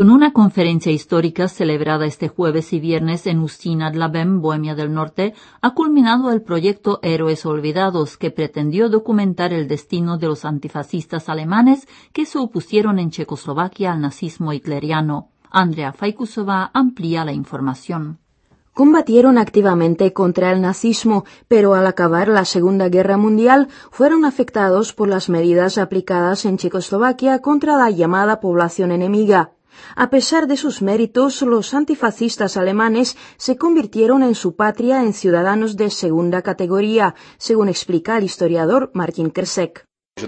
Con una conferencia histórica celebrada este jueves y viernes en Ústí nad Labem, Bohemia del Norte, ha culminado el proyecto Héroes Olvidados, que pretendió documentar el destino de los antifascistas alemanes que se opusieron en Checoslovaquia al nazismo hitleriano. Andrea Faikusova amplía la información. Combatieron activamente contra el nazismo, pero al acabar la Segunda Guerra Mundial fueron afectados por las medidas aplicadas en Checoslovaquia contra la llamada población enemiga. A pesar de sus méritos, los antifascistas alemanes se convirtieron en su patria en ciudadanos de segunda categoría, según explica el historiador Martin Krsek.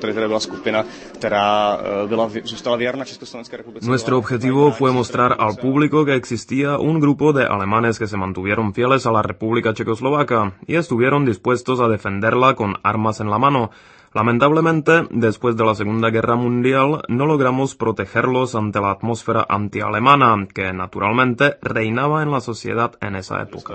Nuestro objetivo fue mostrar al público que existía un grupo de alemanes que se mantuvieron fieles a la República Checoslovaca y estuvieron dispuestos a defenderla con armas en la mano. Lamentablemente, después de la Segunda Guerra Mundial, no logramos protegerlos ante la atmósfera antialemana, que naturalmente reinaba en la sociedad en esa época.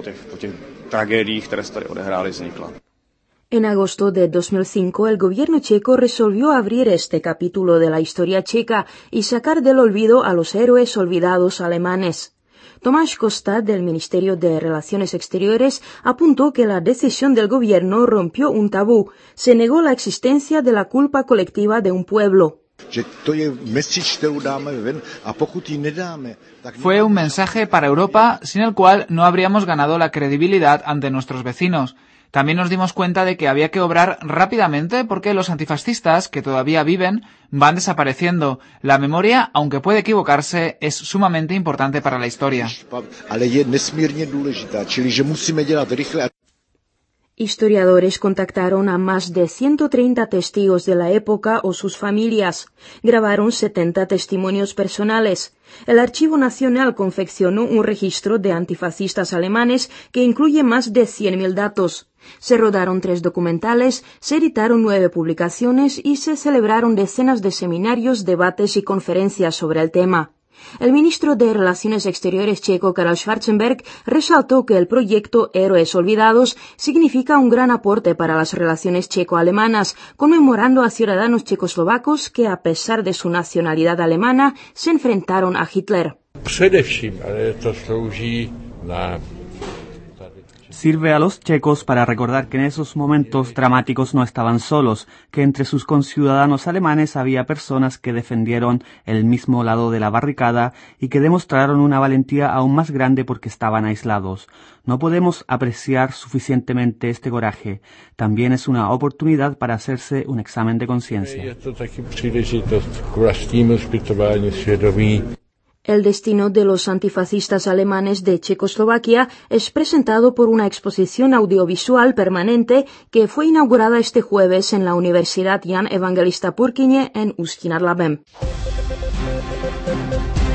En agosto de 2005, el gobierno checo resolvió abrir este capítulo de la historia checa y sacar del olvido a los héroes olvidados alemanes. Tomás Costa, del Ministerio de Relaciones Exteriores, apuntó que la decisión del gobierno rompió un tabú, se negó la existencia de la culpa colectiva de un pueblo. Fue un mensaje para Europa sin el cual no habríamos ganado la credibilidad ante nuestros vecinos. También nos dimos cuenta de que había que obrar rápidamente porque los antifascistas, que todavía viven, van desapareciendo. La memoria, aunque puede equivocarse, es sumamente importante para la historia. Historiadores contactaron a más de 130 testigos de la época o sus familias. Grabaron 70 testimonios personales. El Archivo Nacional confeccionó un registro de antifascistas alemanes que incluye más de 100.000 datos. Se rodaron 3 documentales, se editaron 9 publicaciones y se celebraron decenas de seminarios, debates y conferencias sobre el tema. El ministro de Relaciones Exteriores checo, Karel Schwarzenberg, resaltó que el proyecto Héroes Olvidados significa un gran aporte para las relaciones checo-alemanas, conmemorando a ciudadanos checoslovacos que, a pesar de su nacionalidad alemana, se enfrentaron a Hitler. Sirve a los checos para recordar que en esos momentos dramáticos no estaban solos, que entre sus conciudadanos alemanes había personas que defendieron el mismo lado de la barricada y que demostraron una valentía aún más grande porque estaban aislados. No podemos apreciar suficientemente este coraje. También es una oportunidad para hacerse un examen de conciencia. El destino de los antifascistas alemanes de Checoslovaquia es presentado por una exposición audiovisual permanente que fue inaugurada este jueves en la Universidad Jan Evangelista Purkyně en Ústí nad Labem.